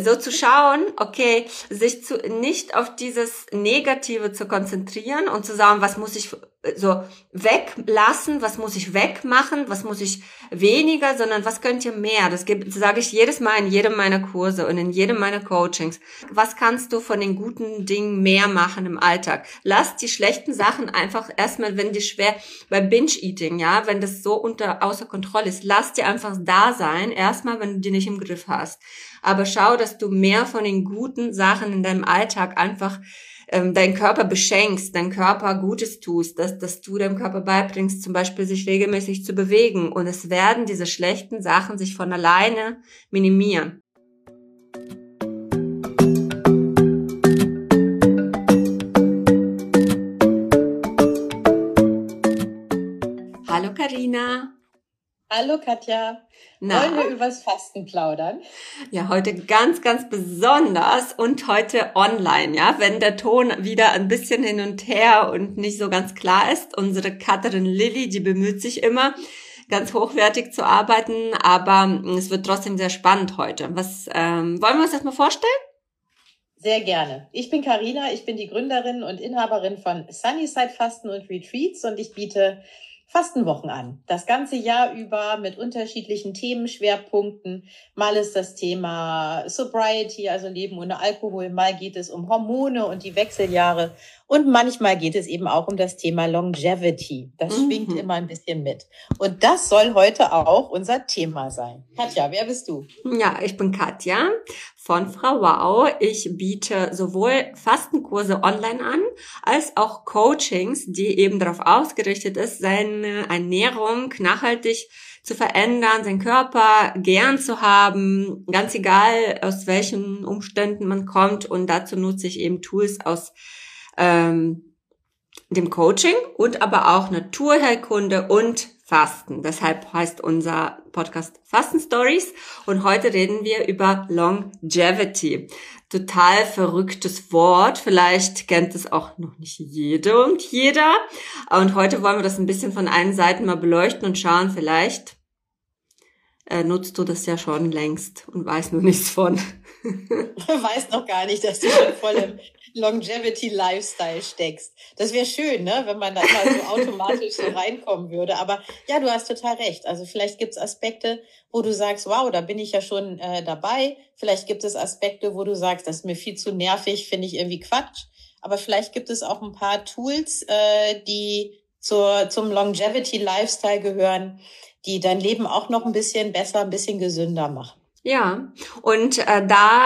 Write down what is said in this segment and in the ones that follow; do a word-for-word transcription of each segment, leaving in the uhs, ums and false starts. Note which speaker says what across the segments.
Speaker 1: so zu schauen, okay, sich zu, nicht auf dieses Negative zu konzentrieren und zu sagen, was muss ich so weglassen, was muss ich wegmachen, was muss ich weniger, sondern was könnt ihr mehr? Das gibt, sage ich jedes Mal in jedem meiner Kurse und in jedem meiner Coachings. Was kannst du von den guten Dingen mehr machen im Alltag? Lass die schlechten Sachen einfach erstmal, wenn die schwer, bei Binge-Eating, ja, wenn das so unter, außer Kontrolle ist, lass die einfach da sein, erstmal, wenn du die nicht im Griff hast. Aber schau, dass du mehr von den guten Sachen in deinem Alltag einfach ähm, deinen Körper beschenkst, deinem Körper Gutes tust, dass, dass du deinem Körper beibringst, zum Beispiel sich regelmäßig zu bewegen. Und es werden diese schlechten Sachen sich von alleine minimieren. Hallo Carina.
Speaker 2: Hallo Katja.
Speaker 1: Na?
Speaker 2: Wollen wir übers Fasten plaudern?
Speaker 1: Ja, heute ganz, ganz besonders und heute online, ja, wenn der Ton wieder ein bisschen hin und her und nicht so ganz klar ist. Unsere Katrin Lilly, die bemüht sich immer, ganz hochwertig zu arbeiten, aber es wird trotzdem sehr spannend heute. Was ähm, wollen wir uns das mal vorstellen?
Speaker 2: Sehr gerne. Ich bin Carina, ich bin die Gründerin und Inhaberin von Sunnyside Fasten und Retreats und ich biete Fastenwochen an. Das ganze Jahr über mit unterschiedlichen Themenschwerpunkten. Mal ist das Thema Sobriety, also Leben ohne Alkohol. Mal geht es um Hormone und die Wechseljahre. Und manchmal geht es eben auch um das Thema Longevity. Das mhm. schwingt immer ein bisschen mit. Und das soll heute auch unser Thema sein. Katja, wer bist du?
Speaker 1: Ja, ich bin Katja von Frau Wow. Ich biete sowohl Fastenkurse online an, als auch Coachings, die eben darauf ausgerichtet ist, seine Ernährung nachhaltig zu verändern, seinen Körper gern zu haben, ganz egal aus welchen Umständen man kommt. Und dazu nutze ich eben Tools aus ähm, dem Coaching und aber auch Naturheilkunde und Fasten. Deshalb heißt unser Podcast Fasten Stories und heute reden wir über Longevity. Total verrücktes Wort. Vielleicht kennt es auch noch nicht jede und jeder. Und heute wollen wir das ein bisschen von allen Seiten mal beleuchten und schauen, vielleicht äh, nutzt du das ja schon längst und weißt nur nichts von.
Speaker 2: Weiß noch gar nicht, dass du schon voll im Longevity-Lifestyle steckst. Das wäre schön, ne, wenn man da immer so automatisch so reinkommen würde. Aber ja, du hast total recht. Also vielleicht gibt es Aspekte, wo du sagst, wow, da bin ich ja schon äh, dabei. Vielleicht gibt es Aspekte, wo du sagst, das ist mir viel zu nervig, finde ich irgendwie Quatsch. Aber vielleicht gibt es auch ein paar Tools, äh, die zur, zum Longevity-Lifestyle gehören, die dein Leben auch noch ein bisschen besser, ein bisschen gesünder machen.
Speaker 1: Ja, und äh, da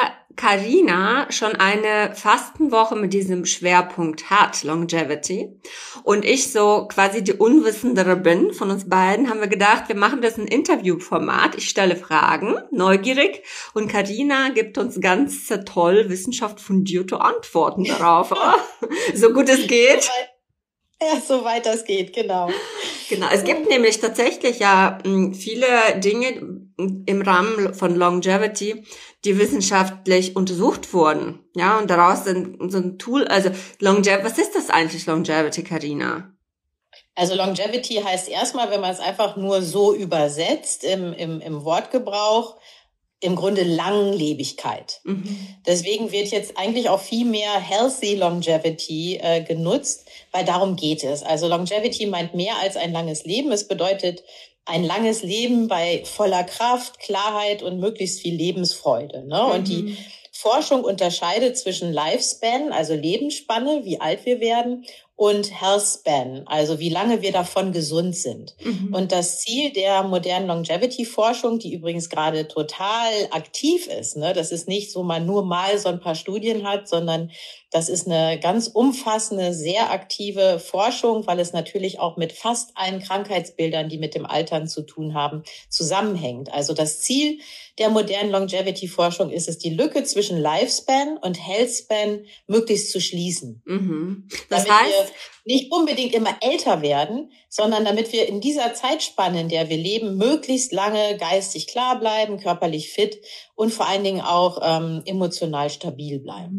Speaker 1: Carina schon eine Fastenwoche mit diesem Schwerpunkt hat, Longevity, und ich so quasi die Unwissendere bin von uns beiden, haben wir gedacht, wir machen das ein Interviewformat. Ich stelle Fragen, neugierig, und Carina gibt uns ganz toll wissenschaftfundierte Antworten darauf. So gut es geht.
Speaker 2: Ja, soweit das geht, genau.
Speaker 1: Genau, es gibt nämlich tatsächlich ja viele Dinge im Rahmen von Longevity, die wissenschaftlich untersucht wurden. Ja, und daraus sind so ein Tool, also Longevity, was ist das eigentlich Longevity, Carina?
Speaker 2: Also Longevity heißt erstmal, wenn man es einfach nur so übersetzt im, im, im Wortgebrauch, im Grunde Langlebigkeit. Mhm. Deswegen wird jetzt eigentlich auch viel mehr Healthy Longevity äh, genutzt, weil darum geht es. Also Longevity meint mehr als ein langes Leben. Es bedeutet ein langes Leben bei voller Kraft, Klarheit und möglichst viel Lebensfreude. Ne? Mhm. Und die Forschung unterscheidet zwischen Lifespan, also Lebensspanne, wie alt wir werden, und Healthspan, also wie lange wir davon gesund sind. Mhm. Und das Ziel der modernen Longevity-Forschung, die übrigens gerade total aktiv ist, ne, das ist nicht so, man nur mal so ein paar Studien hat, sondern das ist eine ganz umfassende, sehr aktive Forschung, weil es natürlich auch mit fast allen Krankheitsbildern, die mit dem Altern zu tun haben, zusammenhängt. Also das Ziel der modernen Longevity-Forschung ist es, die Lücke zwischen Lifespan und Healthspan möglichst zu schließen.
Speaker 1: Mhm. Das
Speaker 2: damit
Speaker 1: heißt,
Speaker 2: wir nicht unbedingt immer älter werden, sondern damit wir in dieser Zeitspanne, in der wir leben, möglichst lange geistig klar bleiben, körperlich fit und vor allen Dingen auch ähm, emotional stabil bleiben.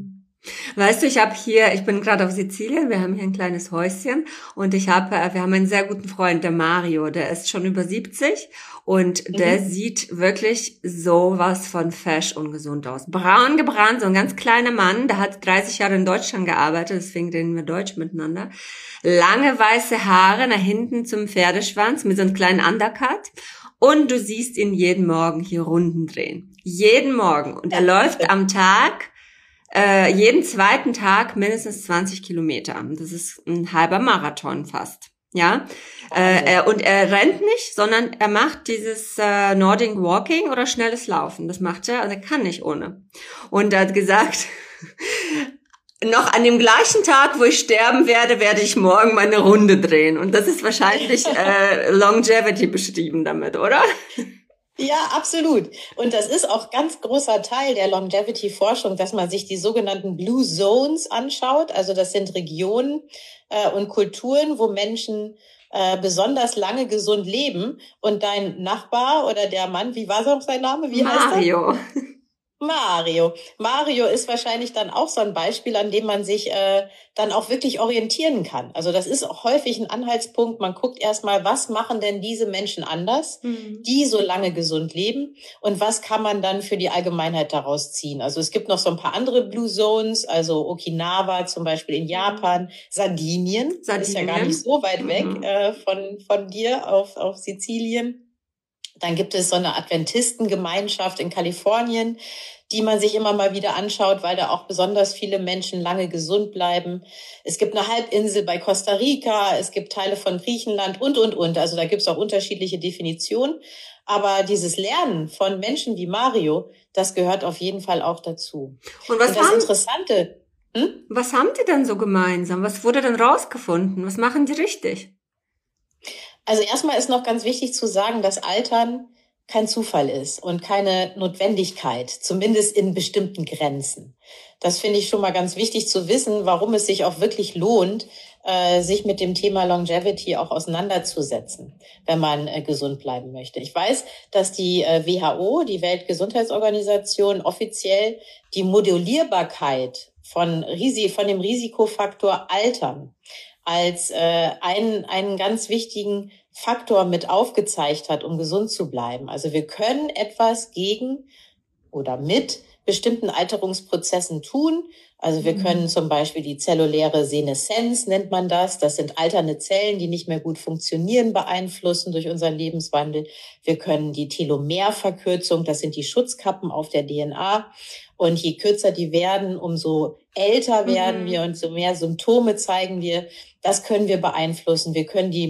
Speaker 1: Weißt du, ich habe hier, ich bin gerade auf Sizilien, wir haben hier ein kleines Häuschen und ich habe, wir haben einen sehr guten Freund, der Mario, der ist schon über siebzig und mhm. der sieht wirklich sowas von fesch und gesund aus. Braun gebrannt, so ein ganz kleiner Mann, der hat dreißig Jahre in Deutschland gearbeitet, deswegen reden wir Deutsch miteinander. Lange weiße Haare nach hinten zum Pferdeschwanz mit so einem kleinen Undercut und du siehst ihn jeden Morgen hier Runden drehen. Jeden Morgen. Und er läuft am Tag Äh, jeden zweiten Tag mindestens zwanzig Kilometer. Das ist ein halber Marathon fast. Ja, äh, er, und er rennt nicht, sondern er macht dieses äh, Nordic Walking oder schnelles Laufen. Das macht er und er kann nicht ohne. Und er hat gesagt, noch an dem gleichen Tag, wo ich sterben werde, werde ich morgen meine Runde drehen. Und das ist wahrscheinlich äh, Longevity beschrieben damit, oder?
Speaker 2: Ja, absolut. Und das ist auch ganz großer Teil der Longevity-Forschung, dass man sich die sogenannten Blue Zones anschaut. Also das sind Regionen äh, und Kulturen, wo Menschen äh, besonders lange gesund leben. Und dein Nachbar oder der Mann, wie war sonst sein Name? Wie heißt er?
Speaker 1: Mario.
Speaker 2: Mario. Mario ist wahrscheinlich dann auch so ein Beispiel, an dem man sich äh, dann auch wirklich orientieren kann. Also das ist auch häufig ein Anhaltspunkt. Man guckt erstmal, was machen denn diese Menschen anders, mhm. die so lange gesund leben und was kann man dann für die Allgemeinheit daraus ziehen. Also es gibt noch so ein paar andere Blue Zones, also Okinawa zum Beispiel in Japan, Sardinien, Sardinien. Ist ja gar nicht so weit mhm. weg äh, von von dir auf auf Sizilien. Dann gibt es so eine Adventistengemeinschaft in Kalifornien, die man sich immer mal wieder anschaut, weil da auch besonders viele Menschen lange gesund bleiben. Es gibt eine Halbinsel bei Costa Rica, es gibt Teile von Griechenland und, und, und. Also da gibt es auch unterschiedliche Definitionen. Aber dieses Lernen von Menschen wie Mario, das gehört auf jeden Fall auch dazu.
Speaker 1: Und was
Speaker 2: und das
Speaker 1: haben,
Speaker 2: Interessante... Hm?
Speaker 1: Was haben die denn so gemeinsam? Was wurde denn rausgefunden? Was machen die richtig?
Speaker 2: Also erstmal ist noch ganz wichtig zu sagen, dass Altern kein Zufall ist und keine Notwendigkeit, zumindest in bestimmten Grenzen. Das finde ich schon mal ganz wichtig zu wissen, warum es sich auch wirklich lohnt, äh, sich mit dem Thema Longevity auch auseinanderzusetzen, wenn man äh, gesund bleiben möchte. Ich weiß, dass die äh, W H O, die Weltgesundheitsorganisation, offiziell die Modulierbarkeit von, Risi- von dem Risikofaktor Altern als äh, einen, einen ganz wichtigen Faktor mit aufgezeigt hat, um gesund zu bleiben. Also wir können etwas gegen oder mit bestimmten Alterungsprozessen tun. Also wir können zum Beispiel die zelluläre Seneszenz, nennt man das. Das sind alternde Zellen, die nicht mehr gut funktionieren, beeinflussen durch unseren Lebenswandel. Wir können die Telomerverkürzung, das sind die Schutzkappen auf der D N A. Und je kürzer die werden, umso älter werden mhm. wir und so mehr Symptome zeigen wir. Das können wir beeinflussen. Wir können die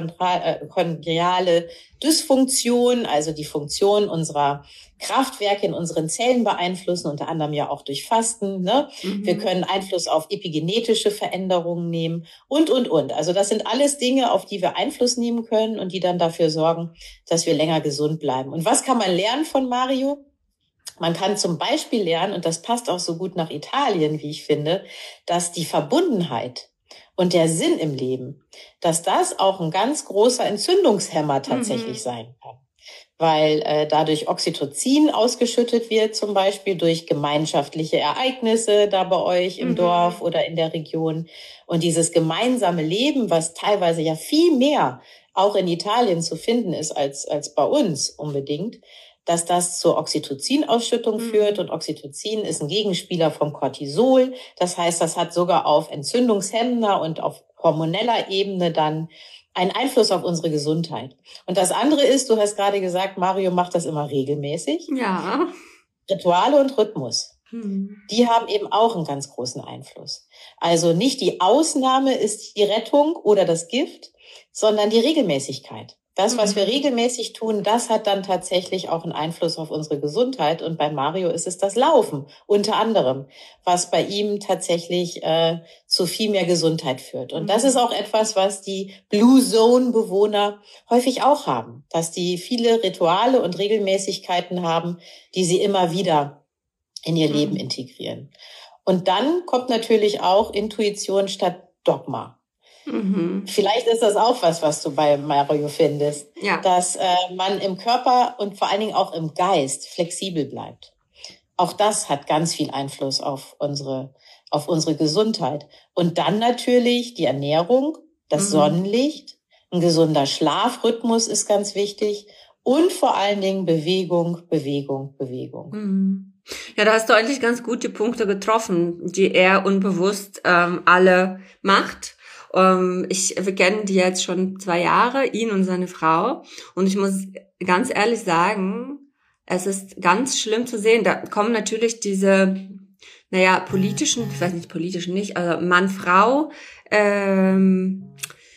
Speaker 2: mitochondriale Dysfunktion, also die Funktion unserer Kraftwerke in unseren Zellen beeinflussen, unter anderem ja auch durch Fasten. Ne? Mhm. Wir können Einfluss auf epigenetische Veränderungen nehmen und, und, und. Also das sind alles Dinge, auf die wir Einfluss nehmen können und die dann dafür sorgen, dass wir länger gesund bleiben. Und was kann man lernen von Mario? Man kann zum Beispiel lernen, und das passt auch so gut nach Italien, wie ich finde, dass die Verbundenheit und der Sinn im Leben, dass das auch ein ganz großer Entzündungshemmer tatsächlich mhm. sein kann. Weil äh, dadurch Oxytocin ausgeschüttet wird, zum Beispiel durch gemeinschaftliche Ereignisse da bei euch im mhm. Dorf oder in der Region. Und dieses gemeinsame Leben, was teilweise ja viel mehr auch in Italien zu finden ist als als bei uns unbedingt, dass das zur Oxytocin-Ausschüttung mhm. führt. Und Oxytocin ist ein Gegenspieler vom Cortisol. Das heißt, das hat sogar auf entzündungshemmender und auf hormoneller Ebene dann einen Einfluss auf unsere Gesundheit. Und das andere ist, du hast gerade gesagt, Mario macht das immer regelmäßig.
Speaker 1: Ja.
Speaker 2: Rituale und Rhythmus,
Speaker 1: mhm.
Speaker 2: die haben eben auch einen ganz großen Einfluss. Also nicht die Ausnahme ist die Rettung oder das Gift, sondern die Regelmäßigkeit. Das, was wir regelmäßig tun, das hat dann tatsächlich auch einen Einfluss auf unsere Gesundheit. Und bei Mario ist es das Laufen, unter anderem, was bei ihm tatsächlich äh, zu viel mehr Gesundheit führt. Und das ist auch etwas, was die Blue Zone-Bewohner häufig auch haben, dass die viele Rituale und Regelmäßigkeiten haben, die sie immer wieder in ihr Leben integrieren. Und dann kommt natürlich auch Intuition statt Dogma.
Speaker 1: Mhm.
Speaker 2: Vielleicht ist das auch was, was du bei Mario findest,
Speaker 1: ja.
Speaker 2: dass äh, man im Körper und vor allen Dingen auch im Geist flexibel bleibt. Auch das hat ganz viel Einfluss auf unsere, auf unsere Gesundheit. Und dann natürlich die Ernährung, das mhm. Sonnenlicht, ein gesunder Schlafrhythmus ist ganz wichtig und vor allen Dingen Bewegung, Bewegung, Bewegung.
Speaker 1: Mhm. Ja, da hast du eigentlich ganz gute Punkte getroffen, die er unbewusst ähm, alle macht. Ähm, ich, wir kennen die jetzt schon zwei Jahre, ihn und seine Frau. Und ich muss ganz ehrlich sagen, es ist ganz schlimm zu sehen. Da kommen natürlich diese, naja, politischen, ich weiß nicht, politischen nicht, also Mann-Frau, ähm,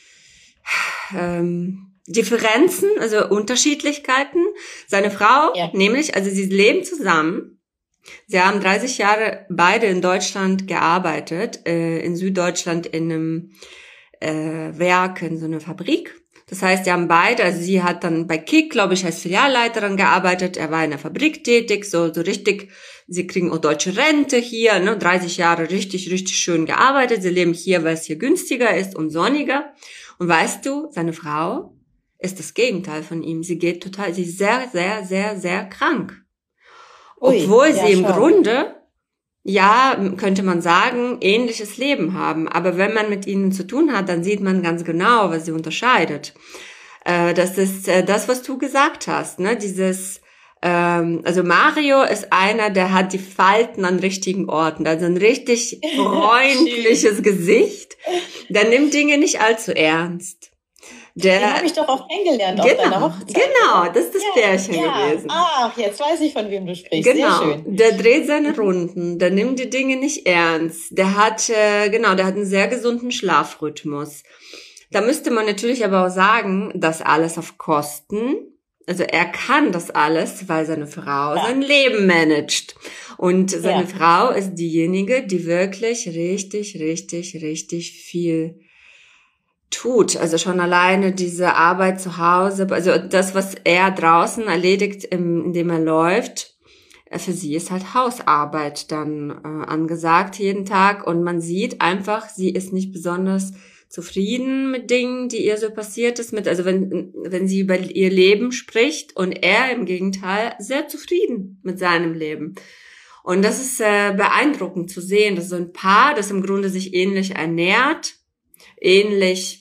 Speaker 1: ähm, Differenzen, also Unterschiedlichkeiten. Seine Frau, ja. nämlich, also sie leben zusammen. Sie haben dreißig Jahre beide in Deutschland gearbeitet, äh, in Süddeutschland in einem äh, Werk, in so einer Fabrik. Das heißt, die haben beide, also sie hat dann bei Kick, glaube ich, als Filialleiterin gearbeitet, er war in der Fabrik tätig, so so richtig, sie kriegen auch deutsche Rente hier, ne, dreißig Jahre richtig, richtig schön gearbeitet, sie leben hier, weil es hier günstiger ist und sonniger. Und weißt du, seine Frau ist das Gegenteil von ihm, sie geht total, sie ist sehr, sehr, sehr, sehr krank. Ui, Obwohl ja, sie im schau. Grunde, ja, könnte man sagen, ähnliches Leben haben. Aber wenn man mit ihnen zu tun hat, dann sieht man ganz genau, was sie unterscheidet. Äh, das ist äh, das, was du gesagt hast, ne? Dieses, ähm, also Mario ist einer, der hat die Falten an richtigen Orten. Also ein richtig freundliches Gesicht. Der nimmt Dinge nicht allzu ernst. Der,
Speaker 2: Den habe ich doch auch kennengelernt
Speaker 1: genau,
Speaker 2: auf deiner Hochzeit.
Speaker 1: Genau, das ist das ja, Pärchen
Speaker 2: ja.
Speaker 1: gewesen.
Speaker 2: Ach, jetzt weiß ich, von wem du sprichst.
Speaker 1: Genau,
Speaker 2: sehr schön.
Speaker 1: Der dreht seine Runden, der nimmt die Dinge nicht ernst. Der hat, äh, genau, der hat einen sehr gesunden Schlafrhythmus. Da müsste man natürlich aber auch sagen, das alles auf Kosten. Also er kann das alles, weil seine Frau ja. sein Leben managt. Und seine ja. Frau ist diejenige, die wirklich richtig, richtig, richtig viel tut. Also schon alleine diese Arbeit zu Hause, also das, was er draußen erledigt, indem er läuft, für sie ist halt Hausarbeit dann äh, angesagt jeden Tag. Und man sieht einfach, sie ist nicht besonders zufrieden mit Dingen, die ihr so passiert ist, mit, also wenn, wenn sie über ihr Leben spricht, und er im Gegenteil sehr zufrieden mit seinem Leben. Und das ist äh, beeindruckend zu sehen, dass so ein Paar, das im Grunde sich ähnlich ernährt, ähnlich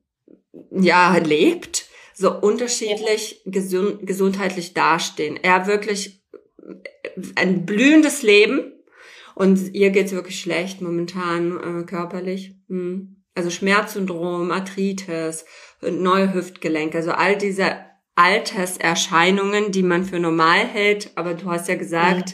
Speaker 1: ja lebt, so unterschiedlich ja. gesund, gesundheitlich dastehen. Er hat wirklich ein blühendes Leben und ihr geht's wirklich schlecht momentan äh, körperlich. Hm. Also Schmerzsyndrom, Arthritis, neue Hüftgelenke, also all diese Alterserscheinungen, die man für normal hält, aber du hast ja gesagt,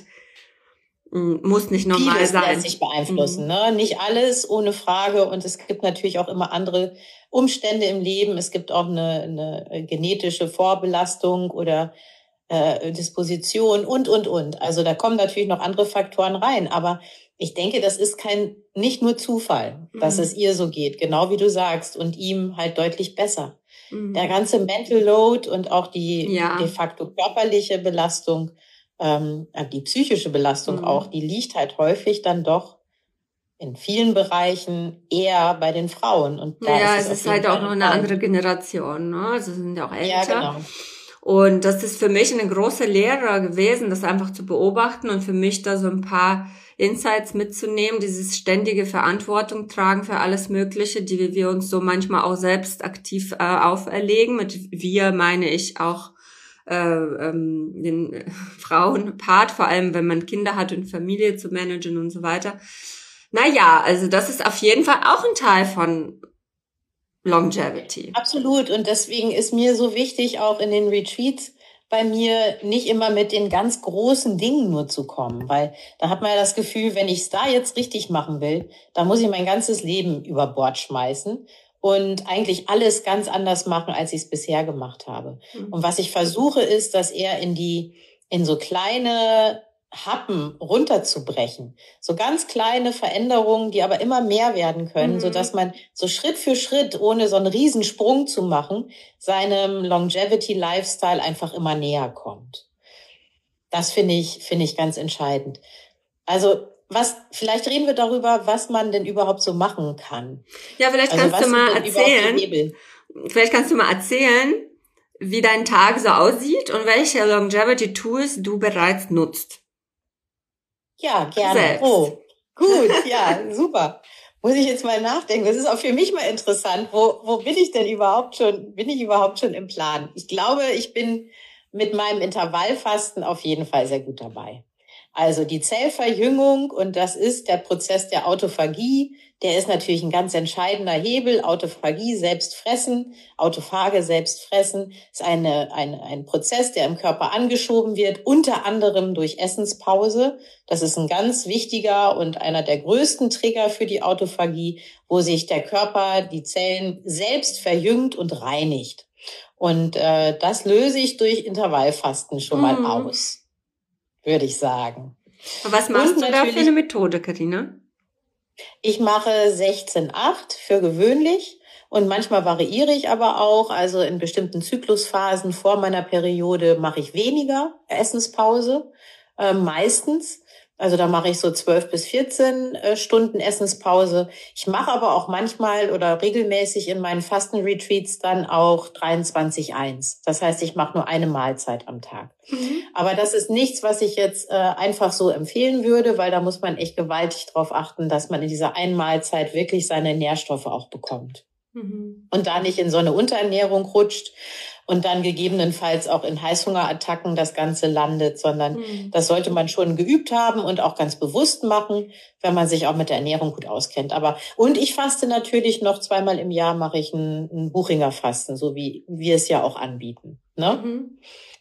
Speaker 1: mhm. muss nicht normal
Speaker 2: Vieles
Speaker 1: sein.
Speaker 2: Vieles lässt sich beeinflussen, mhm. ne? Nicht alles, ohne Frage. Und es gibt natürlich auch immer andere Umstände im Leben. Es gibt auch eine, eine genetische Vorbelastung oder äh, Disposition und, und, und. Also da kommen natürlich noch andere Faktoren rein. Aber ich denke, das ist kein, nicht nur Zufall, dass mhm. es ihr so geht, genau wie du sagst, und ihm halt deutlich besser. Mhm. Der ganze Mental Load und auch die
Speaker 1: ja.
Speaker 2: de facto körperliche Belastung, ähm, die psychische Belastung mhm. auch, die liegt halt häufig dann doch in vielen Bereichen eher bei den Frauen. Und da
Speaker 1: ja,
Speaker 2: ist
Speaker 1: es, es ist halt auch noch eine andere Generation, ne? Also sind ja auch älter.
Speaker 2: Ja, genau.
Speaker 1: Und das ist für mich eine große Lehre gewesen, das einfach zu beobachten und für mich da so ein paar Insights mitzunehmen, dieses ständige Verantwortung tragen für alles Mögliche, die wir uns so manchmal auch selbst aktiv äh, auferlegen. Mit wir meine ich auch äh, ähm, den äh, Frauenpart, vor allem wenn man Kinder hat und Familie zu managen und so weiter. Naja, also das ist auf jeden Fall auch ein Teil von Longevity.
Speaker 2: Absolut. Und deswegen ist mir so wichtig, auch in den Retreats bei mir nicht immer mit den ganz großen Dingen nur zu kommen, weil da hat man ja das Gefühl, wenn ich es da jetzt richtig machen will, dann muss ich mein ganzes Leben über Bord schmeißen und eigentlich alles ganz anders machen, als ich es bisher gemacht habe. Mhm. Und was ich versuche, ist, dass er in die, in so kleine Happen runterzubrechen. So ganz kleine Veränderungen, die aber immer mehr werden können, mhm. sodass man so Schritt für Schritt, ohne so einen Riesensprung zu machen, seinem Longevity-Lifestyle einfach immer näher kommt. Das finde ich, finde ich ganz entscheidend. Also, was, vielleicht reden wir darüber, was man denn überhaupt so machen kann.
Speaker 1: Ja, vielleicht
Speaker 2: also,
Speaker 1: kannst du mal erzählen, vielleicht kannst du mal erzählen, wie dein Tag so aussieht und welche Longevity-Tools du bereits nutzt.
Speaker 2: Ja, gerne.
Speaker 1: Selbst.
Speaker 2: Oh, gut, ja, super. Muss ich jetzt mal nachdenken. Das ist auch für mich mal interessant. Wo, wo bin ich denn überhaupt schon, bin ich überhaupt schon im Plan? Ich glaube, ich bin mit meinem Intervallfasten auf jeden Fall sehr gut dabei. Also die Zellverjüngung, und das ist der Prozess der Autophagie, der ist natürlich ein ganz entscheidender Hebel. Autophagie, selbst fressen, Autophage, selbst fressen, ist eine, eine, ein Prozess, der im Körper angeschoben wird, unter anderem durch Essenspause. Das ist ein ganz wichtiger und einer der größten Trigger für die Autophagie, wo sich der Körper, die Zellen selbst verjüngt und reinigt. Und äh, das löse ich durch Intervallfasten schon mal
Speaker 1: Mhm.
Speaker 2: aus, würde ich sagen.
Speaker 1: Was machst
Speaker 2: Und
Speaker 1: du da für eine Methode, Carina?
Speaker 2: Ich mache sechzehn acht für gewöhnlich und manchmal variiere ich aber auch. Also in bestimmten Zyklusphasen vor meiner Periode mache ich weniger Essenspause, äh, meistens. Also da mache ich so zwölf bis vierzehn äh, Stunden Essenspause. Ich mache aber auch manchmal oder regelmäßig in meinen Fastenretreats dann auch dreiundzwanzig eins. Das heißt, ich mache nur eine Mahlzeit am Tag. Mhm. Aber das ist nichts, was ich jetzt äh, einfach so empfehlen würde, weil da muss man echt gewaltig drauf achten, dass man in dieser einen Mahlzeit wirklich seine Nährstoffe auch bekommt. Mhm. Und da nicht in so eine Unterernährung rutscht und dann gegebenenfalls auch in Heißhungerattacken das Ganze landet, sondern mhm. das sollte man schon geübt haben und auch ganz bewusst machen, wenn man sich auch mit der Ernährung gut auskennt. Aber und ich faste natürlich noch zweimal im Jahr, mache ich ein, ein Buchinger Fasten, so wie wir es ja auch anbieten. Ne? Mhm.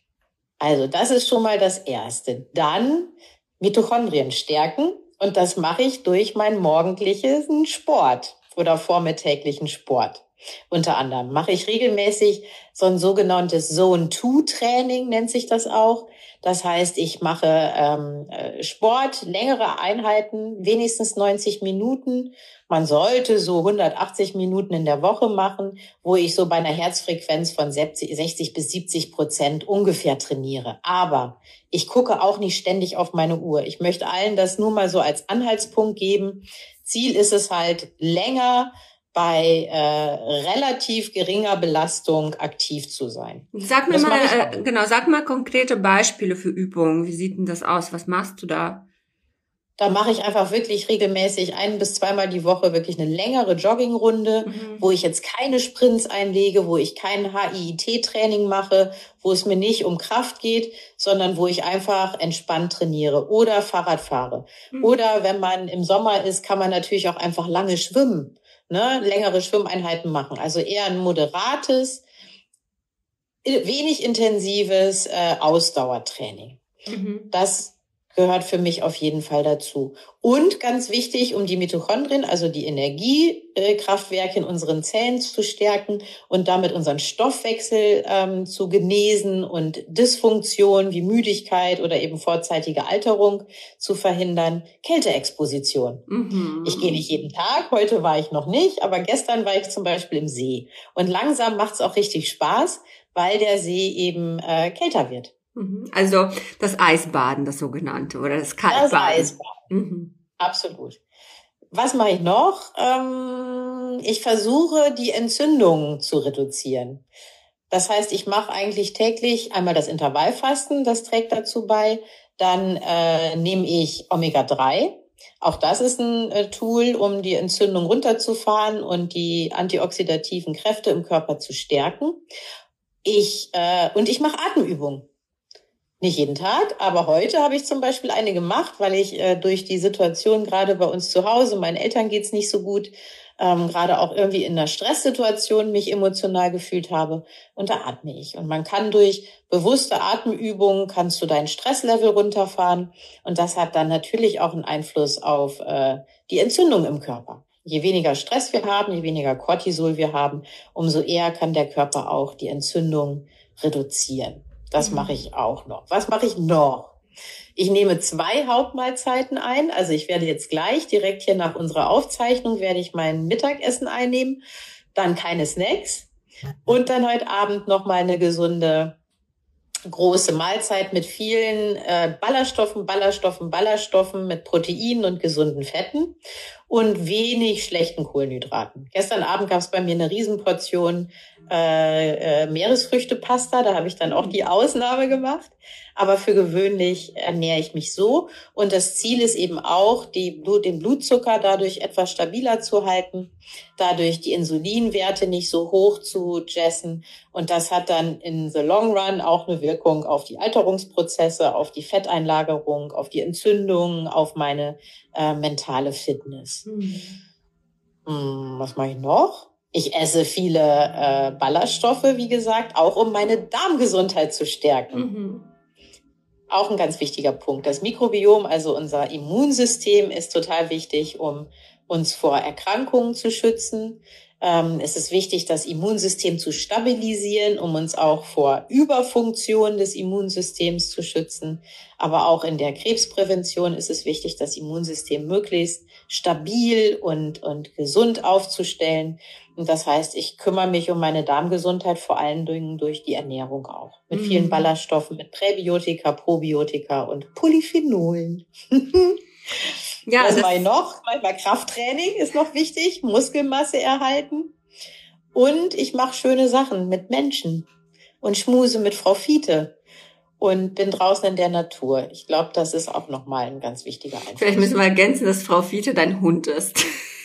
Speaker 2: Also das ist schon mal das Erste. Dann Mitochondrien stärken, und das mache ich durch meinen morgendlichen Sport oder vormittäglichen Sport. Unter anderem mache ich regelmäßig so ein sogenanntes Zone zwei Training, nennt sich das auch. Das heißt, ich mache ähm, Sport, längere Einheiten, wenigstens neunzig Minuten. Man sollte so hundertachtzig Minuten in der Woche machen, wo ich so bei einer Herzfrequenz von sechzig bis siebzig Prozent ungefähr trainiere. Aber ich gucke auch nicht ständig auf meine Uhr. Ich möchte allen das nur mal so als Anhaltspunkt geben. Ziel ist es halt, länger bei äh, relativ geringer Belastung aktiv zu sein.
Speaker 1: Sag mir mal, äh, genau, sag mal konkrete Beispiele für Übungen. Wie sieht denn das aus? Was machst du da?
Speaker 2: Da mache ich einfach wirklich regelmäßig ein bis zweimal die Woche wirklich eine längere Joggingrunde, mhm. wo ich jetzt keine Sprints einlege, wo ich kein H I I T-Training mache, wo es mir nicht um Kraft geht, sondern wo ich einfach entspannt trainiere oder Fahrrad fahre. Mhm. Oder wenn man im Sommer ist, kann man natürlich auch einfach lange schwimmen. Ne, längere Schwimmeinheiten machen. Also eher ein moderates, wenig intensives äh, Ausdauertraining. Mhm. Das gehört für mich auf jeden Fall dazu. Und ganz wichtig, um die Mitochondrien, also die Energiekraftwerke in unseren Zellen zu stärken und damit unseren Stoffwechsel ähm, zu genesen und Dysfunktionen wie Müdigkeit oder eben vorzeitige Alterung zu verhindern, Kälteexposition. Mhm. Ich gehe nicht jeden Tag, heute war ich noch nicht, aber gestern war ich zum Beispiel im See. Und langsam macht es auch richtig Spaß, weil der See eben äh, kälter wird.
Speaker 1: Also das Eisbaden, das sogenannte, oder das Kaltbaden.
Speaker 2: Das Eisbaden, mhm. Absolut. Was mache ich noch? Ähm, ich versuche, die Entzündungen zu reduzieren. Das heißt, ich mache eigentlich täglich einmal das Intervallfasten, das trägt dazu bei. Dann äh, nehme ich Omega drei. Auch das ist ein äh, Tool, um die Entzündung runterzufahren und die antioxidativen Kräfte im Körper zu stärken. Ich äh, und ich mache Atemübungen. Nicht jeden Tag, aber heute habe ich zum Beispiel eine gemacht, weil ich äh, durch die Situation gerade bei uns zu Hause, meinen Eltern geht's nicht so gut, ähm, gerade auch irgendwie in einer Stresssituation mich emotional gefühlt habe. Und da atme ich. Und man kann durch bewusste Atemübungen, kannst du dein Stresslevel runterfahren. Und das hat dann natürlich auch einen Einfluss auf äh, die Entzündung im Körper. Je weniger Stress wir haben, je weniger Cortisol wir haben, umso eher kann der Körper auch die Entzündung reduzieren. Das mache ich auch noch. Was mache ich noch? Ich nehme zwei Hauptmahlzeiten ein. Also ich werde jetzt gleich, direkt hier nach unserer Aufzeichnung, werde ich mein Mittagessen einnehmen. Dann keine Snacks. Und dann heute Abend nochmal eine gesunde, große Mahlzeit mit vielen äh, Ballaststoffen, Ballaststoffen, Ballaststoffen, mit Proteinen und gesunden Fetten und wenig schlechten Kohlenhydraten. Gestern Abend gab es bei mir eine Riesenportion äh, äh, Meeresfrüchtepasta, da habe ich dann auch die Ausnahme gemacht. Aber für gewöhnlich ernähre ich mich so. Und das Ziel ist eben auch, die Blut, den Blutzucker dadurch etwas stabiler zu halten, dadurch die Insulinwerte nicht so hoch zu jessen. Und das hat dann in the long run auch eine Wirkung auf die Alterungsprozesse, auf die Fetteinlagerung, auf die Entzündung, auf meine äh, mentale Fitness. Hm. Hm, was mache ich noch? Ich esse viele äh, Ballaststoffe, wie gesagt, auch um meine Darmgesundheit zu stärken. Mhm. Auch ein ganz wichtiger Punkt. Das Mikrobiom, also unser Immunsystem, ist total wichtig, um uns vor Erkrankungen zu schützen. Ähm, es ist wichtig, das Immunsystem zu stabilisieren, um uns auch vor Überfunktion des Immunsystems zu schützen. Aber auch in der Krebsprävention ist es wichtig, das Immunsystem möglichst stabil und, und gesund aufzustellen. Und das heißt, ich kümmere mich um meine Darmgesundheit vor allen Dingen durch die Ernährung auch. Mit mhm. vielen Ballaststoffen, mit Präbiotika, Probiotika und Polyphenolen. Ja, Was mache ich noch? Manchmal Krafttraining ist noch wichtig, Muskelmasse erhalten. Und ich mache schöne Sachen mit Menschen und schmuse mit Frau Fiete und bin draußen in der Natur. Ich glaube, das ist auch nochmal ein ganz wichtiger Einfluss.
Speaker 1: Vielleicht müssen wir ergänzen, dass Frau Fiete dein Hund ist.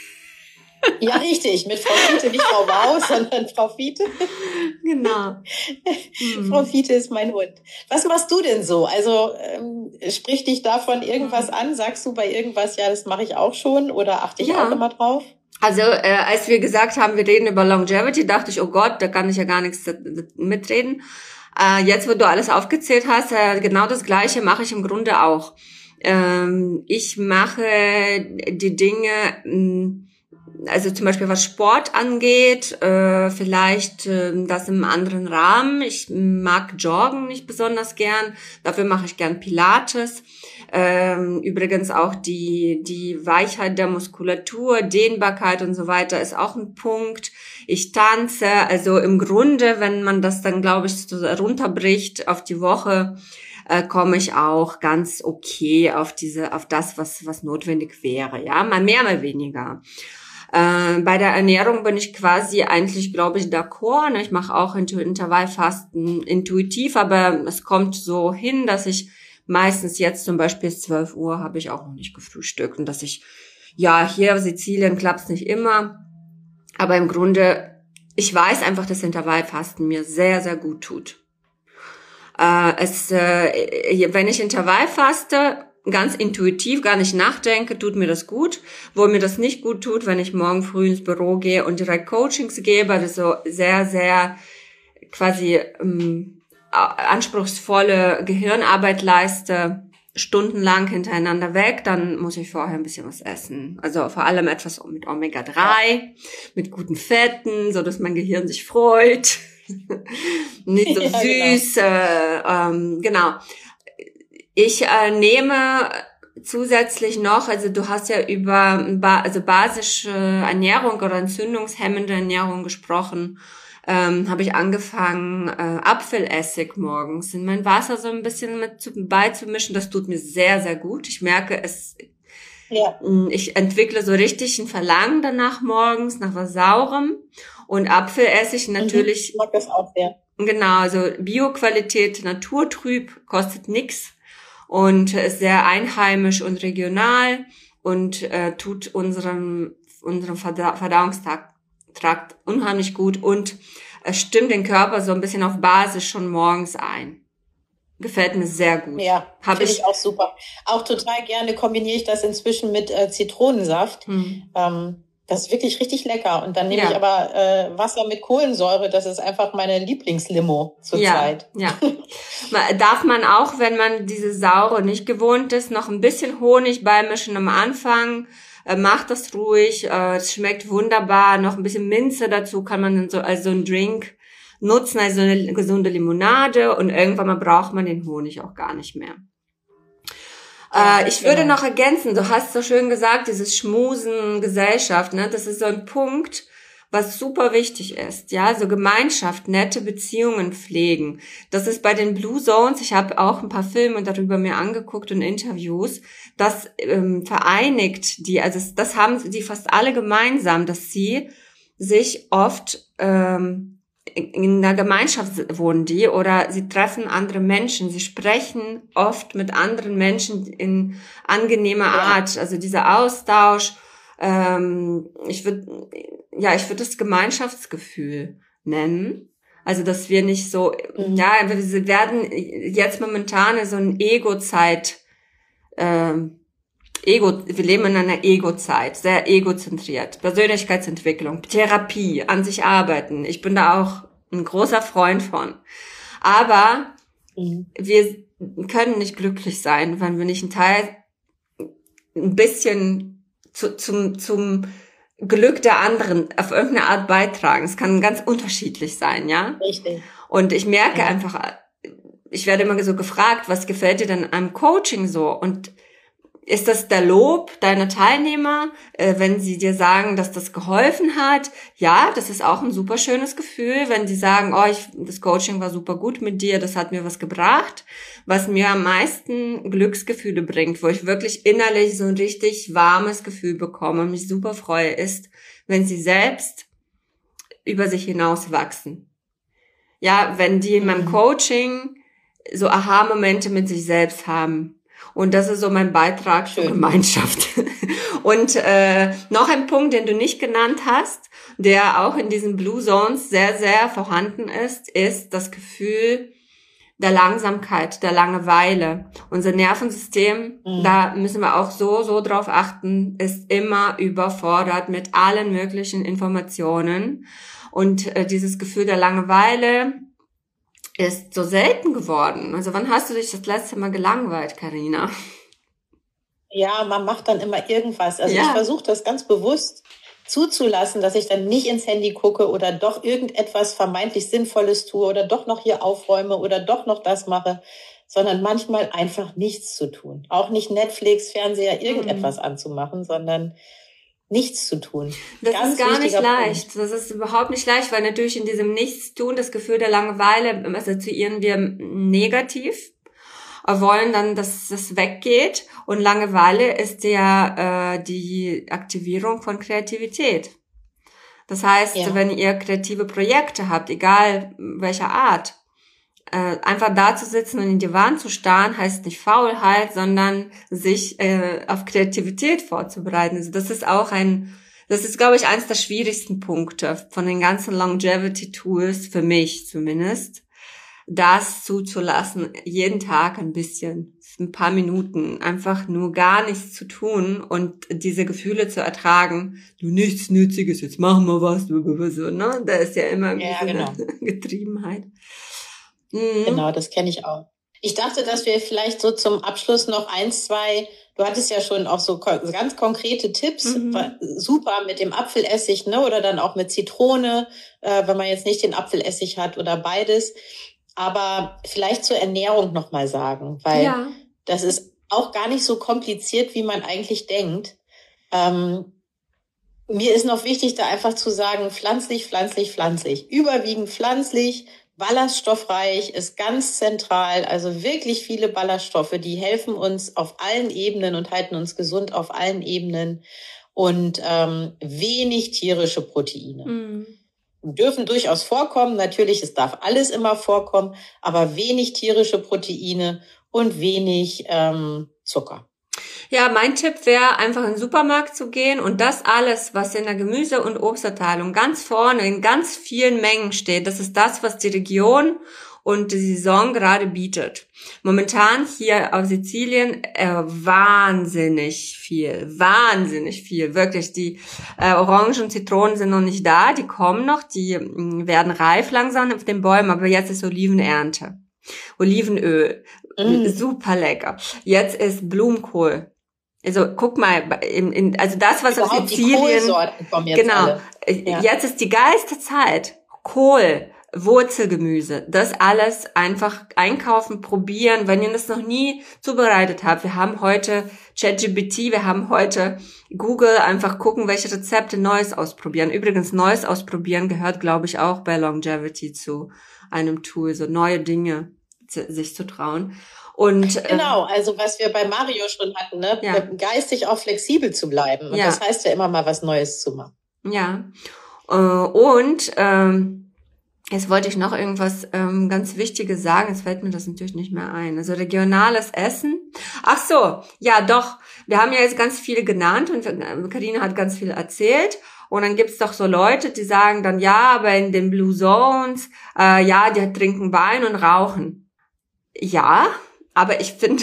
Speaker 2: Ja, richtig. Mit Frau Fiete, nicht Frau Wow, sondern Frau Fiete.
Speaker 1: Genau.
Speaker 2: Hm. Frau Fiete ist mein Hund. Was machst du denn so? Also ähm, sprich dich davon irgendwas an? Sagst du bei irgendwas, ja, das mache ich auch schon? Oder achte ich ja. auch immer drauf?
Speaker 1: Also äh, als wir gesagt haben, wir reden über Longevity, dachte ich, oh Gott, da kann ich ja gar nichts mitreden. Äh, jetzt, wo du alles aufgezählt hast, äh, genau das Gleiche mache ich im Grunde auch. Ähm, ich mache die Dinge... Mh, Also zum Beispiel was Sport angeht, äh, vielleicht äh, das im anderen Rahmen. Ich mag Joggen nicht besonders gern, dafür mache ich gern Pilates. Ähm, übrigens auch die die Weichheit der Muskulatur, Dehnbarkeit und so weiter ist auch ein Punkt. Ich tanze, also im Grunde, wenn man das dann, glaube ich, so runterbricht auf die Woche, äh, komme ich auch ganz okay auf diese, auf das, was was notwendig wäre. Ja, mal mehr, mal weniger. Äh, bei der Ernährung bin ich quasi eigentlich, glaube ich, d'accord. Ne? Ich mache auch Intervallfasten intuitiv, aber es kommt so hin, dass ich meistens jetzt zum Beispiel zwölf Uhr habe ich auch noch nicht gefrühstückt und dass ich, ja, hier auf Sizilien klappt es nicht immer, aber im Grunde, ich weiß einfach, dass Intervallfasten mir sehr, sehr gut tut. Äh, es, äh, wenn ich Intervallfaste, ganz intuitiv, gar nicht nachdenke, tut mir das gut. Wo mir das nicht gut tut, wenn ich morgen früh ins Büro gehe und direkt Coachings gebe, also sehr, sehr quasi ähm, anspruchsvolle Gehirnarbeit leiste, stundenlang hintereinander weg, dann muss ich vorher ein bisschen was essen. Also vor allem etwas mit Omega drei, mit guten Fetten, so dass mein Gehirn sich freut. Nicht so ja, süß. Genau. Äh, ähm, genau. Ich äh, nehme zusätzlich noch, also du hast ja über ba- also basische Ernährung oder entzündungshemmende Ernährung gesprochen, ähm, habe ich angefangen, äh, Apfelessig morgens in mein Wasser so ein bisschen mit zu, beizumischen. Das tut mir sehr, sehr gut. Ich merke, es, ja. ich entwickle so richtig ein Verlangen danach morgens, nach was Saurem. Und Apfelessig natürlich.
Speaker 2: Ich mag das auch sehr.
Speaker 1: Genau, also Bioqualität, naturtrüb, kostet nix. Und ist sehr einheimisch und regional und äh, tut unserem unserem Verda- Verdauungstrakt Trakt unheimlich gut und äh, stimmt den Körper so ein bisschen auf Basis schon morgens ein. Gefällt mir sehr gut.
Speaker 2: Ja, finde ich auch super. Auch total gerne kombiniere ich das inzwischen mit äh, Zitronensaft. Hm. Ähm, Das ist wirklich richtig lecker. Und dann nehme ja. ich aber äh, Wasser mit Kohlensäure. Das ist einfach meine Lieblingslimo zurzeit.
Speaker 1: Ja, ja. Darf man auch, wenn man diese Saure nicht gewohnt ist, noch ein bisschen Honig beimischen am Anfang. Äh, macht das ruhig. Äh, es schmeckt wunderbar. Noch ein bisschen Minze dazu kann man so als so einen Drink nutzen, also eine gesunde Limonade. Und irgendwann mal braucht man den Honig auch gar nicht mehr. Ja, ich würde genau. noch ergänzen, du hast so schön gesagt, dieses Schmusen, Gesellschaft, ne, das ist so ein Punkt, was super wichtig ist, ja, so Gemeinschaft, nette Beziehungen pflegen. Das ist bei den Blue Zones, ich habe auch ein paar Filme darüber mir angeguckt und Interviews, das ähm, vereinigt die, also das haben die fast alle gemeinsam, dass sie sich oft ähm, in der Gemeinschaft wohnen die oder sie treffen andere Menschen, sie sprechen oft mit anderen Menschen in angenehmer Art, also dieser Austausch, ähm, ich würde, ja, ich würde das Gemeinschaftsgefühl nennen, also dass wir nicht so, mhm. ja, wir werden jetzt momentan so eine Ego-Zeit, ähm, Ego, wir leben in einer Ego-Zeit, sehr egozentriert. Persönlichkeitsentwicklung, Therapie, an sich arbeiten. Ich bin da auch ein großer Freund von. Aber mhm. wir können nicht glücklich sein, wenn wir nicht einen Teil, ein bisschen zu, zum, zum Glück der anderen auf irgendeine Art beitragen. Es kann ganz unterschiedlich sein, ja?
Speaker 2: Richtig.
Speaker 1: Und ich merke
Speaker 2: ja.
Speaker 1: einfach, ich werde immer so gefragt, was gefällt dir denn am Coaching so? Und ist das der Lob deiner Teilnehmer, äh, wenn sie dir sagen, dass das geholfen hat? Ja, das ist auch ein super schönes Gefühl, wenn sie sagen, oh, ich, das Coaching war super gut mit dir, das hat mir was gebracht. Was mir am meisten Glücksgefühle bringt, wo ich wirklich innerlich so ein richtig warmes Gefühl bekomme und mich super freue, ist, wenn sie selbst über sich hinaus wachsen. Ja, wenn die in meinem Coaching so Aha-Momente mit sich selbst haben. Und das ist so mein Beitrag zur Gemeinschaft. Und äh, noch ein Punkt, den du nicht genannt hast, der auch in diesen Blue Zones sehr, sehr vorhanden ist, ist das Gefühl der Langsamkeit, der Langeweile. Unser Nervensystem, mhm. da müssen wir auch so, so drauf achten, ist immer überfordert mit allen möglichen Informationen. Und äh, dieses Gefühl der Langeweile ist so selten geworden. Also wann hast du dich das letzte Mal gelangweilt, Carina?
Speaker 2: Ja, man macht dann immer irgendwas. Also
Speaker 1: ja.
Speaker 2: ich versuche das ganz bewusst zuzulassen, dass ich dann nicht ins Handy gucke oder doch irgendetwas vermeintlich Sinnvolles tue oder doch noch hier aufräume oder doch noch das mache, sondern manchmal einfach nichts zu tun. Auch nicht Netflix, Fernseher, irgendetwas mhm. anzumachen, sondern nichts zu tun.
Speaker 1: Das
Speaker 2: Ganz
Speaker 1: ist gar nicht leicht.
Speaker 2: Punkt.
Speaker 1: Das ist überhaupt nicht leicht, weil natürlich in diesem Nichtstun das Gefühl der Langeweile assoziieren wir negativ, wollen dann, dass das weggeht. Und Langeweile ist ja äh, die Aktivierung von Kreativität. Das heißt, ja. wenn ihr kreative Projekte habt, egal welcher Art, äh, einfach da zu sitzen und in die Wand zu starren, heißt nicht Faulheit, sondern sich äh, auf Kreativität vorzubereiten. Also das ist auch ein, das ist, glaube ich, eines der schwierigsten Punkte von den ganzen Longevity-Tools, für mich zumindest, das zuzulassen, jeden Tag ein bisschen, ein paar Minuten, einfach nur gar nichts zu tun und diese Gefühle zu ertragen, du nichts Nütziges, jetzt machen wir was, so, ne? Da ist ja immer
Speaker 2: ja,
Speaker 1: so
Speaker 2: genau.
Speaker 1: eine Getriebenheit.
Speaker 2: Mhm. Genau, das kenne ich auch. Ich dachte, dass wir vielleicht so zum Abschluss noch eins, zwei, du hattest ja schon auch so ganz konkrete Tipps, mhm. super mit dem Apfelessig, ne, oder dann auch mit Zitrone, äh, wenn man jetzt nicht den Apfelessig hat oder beides. Aber vielleicht zur Ernährung noch mal sagen, weil ja. das ist auch gar nicht so kompliziert, wie man eigentlich denkt. Ähm, mir ist noch wichtig, da einfach zu sagen, pflanzlich, pflanzlich, pflanzlich. Überwiegend pflanzlich, ballaststoffreich ist ganz zentral. Also wirklich viele Ballaststoffe, die helfen uns auf allen Ebenen und halten uns gesund auf allen Ebenen. Und ähm, wenig tierische Proteine. Mhm. Dürfen durchaus vorkommen. Natürlich, es darf alles immer vorkommen, aber wenig tierische Proteine und wenig ähm, Zucker.
Speaker 1: Ja, mein Tipp wäre, einfach in den Supermarkt zu gehen und das alles, was in der Gemüse- und Obstabteilung ganz vorne in ganz vielen Mengen steht, das ist das, was die Region und die Saison gerade bietet. Momentan hier auf Sizilien äh, wahnsinnig viel, wahnsinnig viel, wirklich. Die äh, Orangen und Zitronen sind noch nicht da, die kommen noch, die mh, werden reif langsam auf den Bäumen, aber jetzt ist Olivenernte. Olivenöl, mm. super lecker. Jetzt ist Blumenkohl. Also guck mal, in, in, also das, was auf Sizilien,
Speaker 2: jetzt
Speaker 1: genau,
Speaker 2: alle.
Speaker 1: Ja. Jetzt ist die geilste Zeit. Kohl, Wurzelgemüse, das alles einfach einkaufen, probieren, wenn ihr das noch nie zubereitet habt. Wir haben heute ChatGPT, wir haben heute Google, einfach gucken, welche Rezepte Neues ausprobieren. Übrigens, Neues ausprobieren gehört, glaube ich, auch bei Longevity zu einem Tool, so neue Dinge zu, sich zu trauen. Und,
Speaker 2: genau, also was wir bei Mario schon hatten, ne,
Speaker 1: ja.
Speaker 2: geistig auch flexibel zu bleiben. Und
Speaker 1: ja.
Speaker 2: das heißt ja immer mal was Neues zu machen.
Speaker 1: Ja, und ähm, Jetzt wollte ich noch irgendwas ähm, ganz Wichtiges sagen, jetzt fällt mir das natürlich nicht mehr ein. Also regionales Essen. Ach so, ja doch, wir haben ja jetzt ganz viele genannt und Carina hat ganz viel erzählt. Und dann gibt's doch so Leute, die sagen dann, ja, aber in den Blue Zones, äh, ja, die trinken Wein und rauchen. Ja, aber ich finde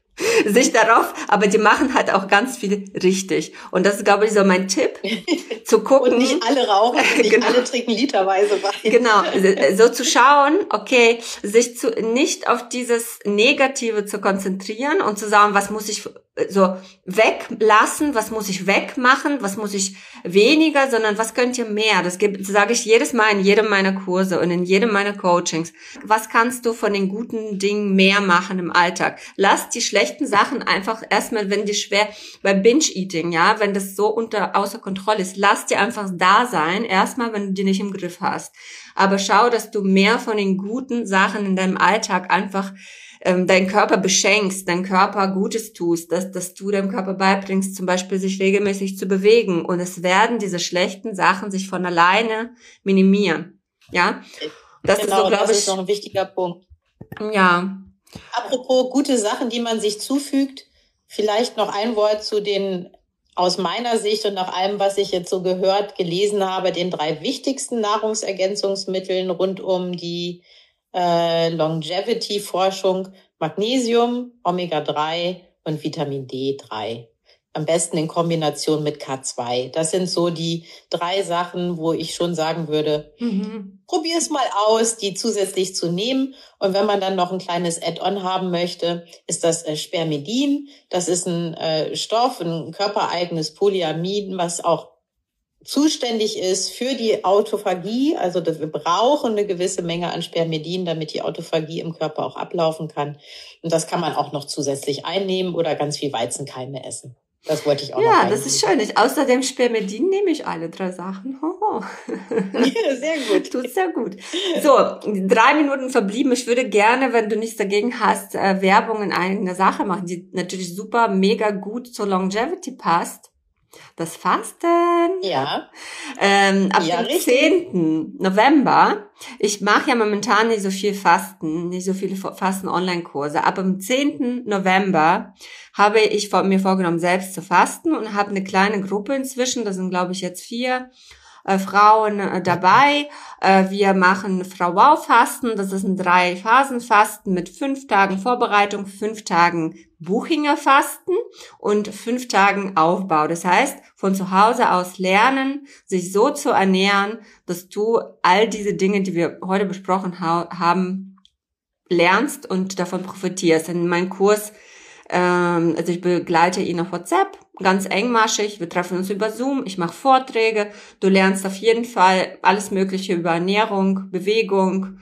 Speaker 1: sich darauf, aber die machen halt auch ganz viel richtig. Und das ist, glaube ich, so mein Tipp, zu gucken.
Speaker 2: Und nicht alle rauchen, und nicht genau. alle trinken literweise Wein.
Speaker 1: Genau, so zu schauen, okay, sich zu nicht auf dieses Negative zu konzentrieren und zu sagen, was muss ich so weglassen, was muss ich wegmachen, was muss ich weniger, sondern was könnt ihr mehr? Das gibt, sage ich jedes Mal in jedem meiner Kurse und in jedem meiner Coachings. Was kannst du von den guten Dingen mehr machen im Alltag? Lass die schlechten Sachen einfach erstmal, wenn die schwer, bei Binge-Eating, ja, wenn das so unter, außer Kontrolle ist, lass die einfach da sein, erstmal, wenn du die nicht im Griff hast. Aber schau, dass du mehr von den guten Sachen in deinem Alltag einfach ähm, deinen Körper beschenkst, deinem Körper Gutes tust, dass, dass du deinem Körper beibringst, zum Beispiel sich regelmäßig zu bewegen. Und es werden diese schlechten Sachen sich von alleine minimieren. Ja,
Speaker 2: das genau, ist so, glaube ich, das ist noch ein wichtiger Punkt.
Speaker 1: Ja.
Speaker 2: Apropos gute Sachen, die man sich zufügt, vielleicht noch ein Wort zu den, aus meiner Sicht und nach allem, was ich jetzt so gehört, gelesen habe, den drei wichtigsten Nahrungsergänzungsmitteln rund um die äh, Longevity-Forschung: Magnesium, Omega drei und Vitamin D drei. Am besten in Kombination mit K zwei. Das sind so die drei Sachen, wo ich schon sagen würde, mhm. probier es mal aus, die zusätzlich zu nehmen. Und wenn man dann noch ein kleines Add-on haben möchte, ist das äh, Spermidin. Das ist ein äh, Stoff, ein körpereigenes Polyamid, was auch zuständig ist für die Autophagie. Also wir brauchen eine gewisse Menge an Spermidin, damit die Autophagie im Körper auch ablaufen kann. Und das kann man auch noch zusätzlich einnehmen oder ganz viel Weizenkeime essen. Das wollte ich auch
Speaker 1: ja,
Speaker 2: noch
Speaker 1: Ja, das ist schön. Ich, außerdem Spermidin nehme ich alle drei Sachen. Hoho.
Speaker 2: Ja, sehr gut.
Speaker 1: Tut sehr gut. So, drei Minuten verblieben. Ich würde gerne, wenn du nichts dagegen hast, äh, Werbung in eigener Sache machen, die natürlich super, mega gut zur Longevity passt. Das Fasten.
Speaker 2: Ja.
Speaker 1: Ähm, ab
Speaker 2: ja,
Speaker 1: dem
Speaker 2: richtig.
Speaker 1: zehnten November. Ich mache ja momentan nicht so viel Fasten, nicht so viele Fasten-Online-Kurse. Aber am zehnten November habe ich mir vorgenommen, selbst zu fasten und habe eine kleine Gruppe inzwischen. Das sind, glaube ich, jetzt vier äh, Frauen äh, dabei. Äh, wir machen Frau-Wow-Fasten. Das ist ein Drei-Phasen-Fasten mit fünf Tagen Vorbereitung, fünf Tagen Buchinger Fasten und fünf Tagen Aufbau. Das heißt, von zu Hause aus lernen, sich so zu ernähren, dass du all diese Dinge, die wir heute besprochen ha- haben, lernst und davon profitierst. In meinem Kurs, ähm, also ich begleite ihn auf WhatsApp, ganz engmaschig. Wir treffen uns über Zoom. Ich mache Vorträge. Du lernst auf jeden Fall alles Mögliche über Ernährung, Bewegung,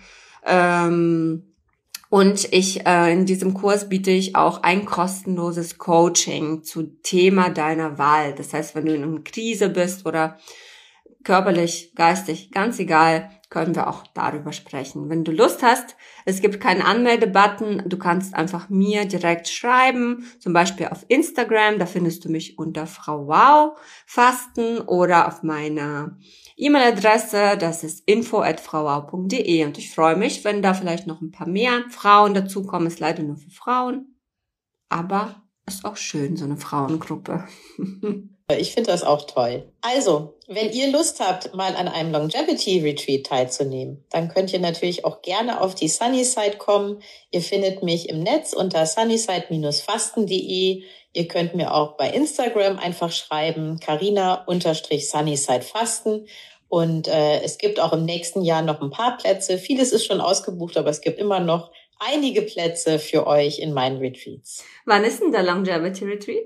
Speaker 1: ähm, Und ich äh, in diesem Kurs biete ich auch ein kostenloses Coaching zu Thema deiner Wahl. Das heißt, wenn du in einer Krise bist oder körperlich, geistig, ganz egal, können wir auch darüber sprechen. Wenn du Lust hast, es gibt keinen Anmeldebutton, du kannst einfach mir direkt schreiben, zum Beispiel auf Instagram, da findest du mich unter Frau Wow Fasten oder auf meiner E-Mail-Adresse, das ist info at frauwau punkt de und ich freue mich, wenn da vielleicht noch ein paar mehr Frauen dazukommen, ist leider nur für Frauen, aber ist auch schön, so eine Frauengruppe.
Speaker 2: Ich finde das auch toll. Also, wenn ihr Lust habt, mal an einem Longevity Retreat teilzunehmen, dann könnt ihr natürlich auch gerne auf die Sunnyside kommen. Ihr findet mich im Netz unter sunnyside Bindestrich fasten punkt de. Ihr könnt mir auch bei Instagram einfach schreiben, Carina-Sunnyside Fasten. Und äh, es gibt auch im nächsten Jahr noch ein paar Plätze. Vieles ist schon ausgebucht, aber es gibt immer noch einige Plätze für euch in meinen Retreats.
Speaker 1: Wann ist denn der Longevity Retreat?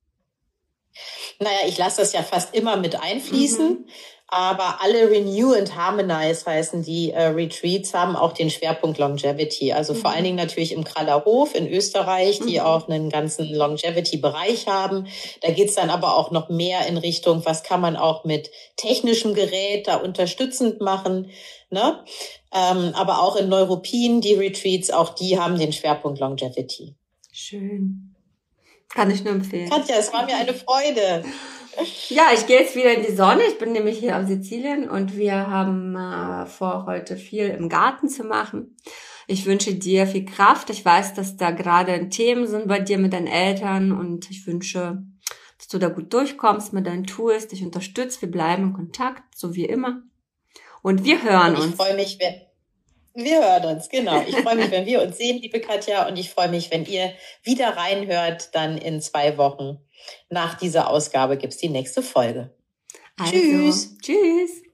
Speaker 2: Naja, ich lasse das ja fast immer mit einfließen, mhm. aber alle Renew and Harmonize heißen die äh, Retreats, haben auch den Schwerpunkt Longevity. Also mhm. vor allen Dingen natürlich im Krallerhof in Österreich, die mhm. auch einen ganzen Longevity-Bereich haben. Da geht's dann aber auch noch mehr in Richtung, was kann man auch mit technischem Gerät da unterstützend machen, ne? Ähm, aber auch in Neuruppin, die Retreats, auch die haben den Schwerpunkt Longevity.
Speaker 1: Schön. Kann ich nur empfehlen.
Speaker 2: Katja, es war mir eine Freude.
Speaker 1: Ja, ich gehe jetzt wieder in die Sonne. Ich bin nämlich hier auf Sizilien und wir haben äh, vor, heute viel im Garten zu machen. Ich wünsche dir viel Kraft. Ich weiß, dass da gerade Themen sind bei dir mit deinen Eltern und ich wünsche, dass du da gut durchkommst mit deinen Tools, dich unterstützt. Wir bleiben in Kontakt, so wie immer. Und wir hören
Speaker 2: und ich
Speaker 1: uns.
Speaker 2: Ich freue mich, wenn wir hören uns, genau. Ich freue mich, wenn wir uns sehen, liebe Katja, und ich freue mich, wenn ihr wieder reinhört, dann in zwei Wochen. Nach dieser Ausgabe gibt's die nächste Folge.
Speaker 1: Also,
Speaker 2: Tschüss.
Speaker 1: Tschüss.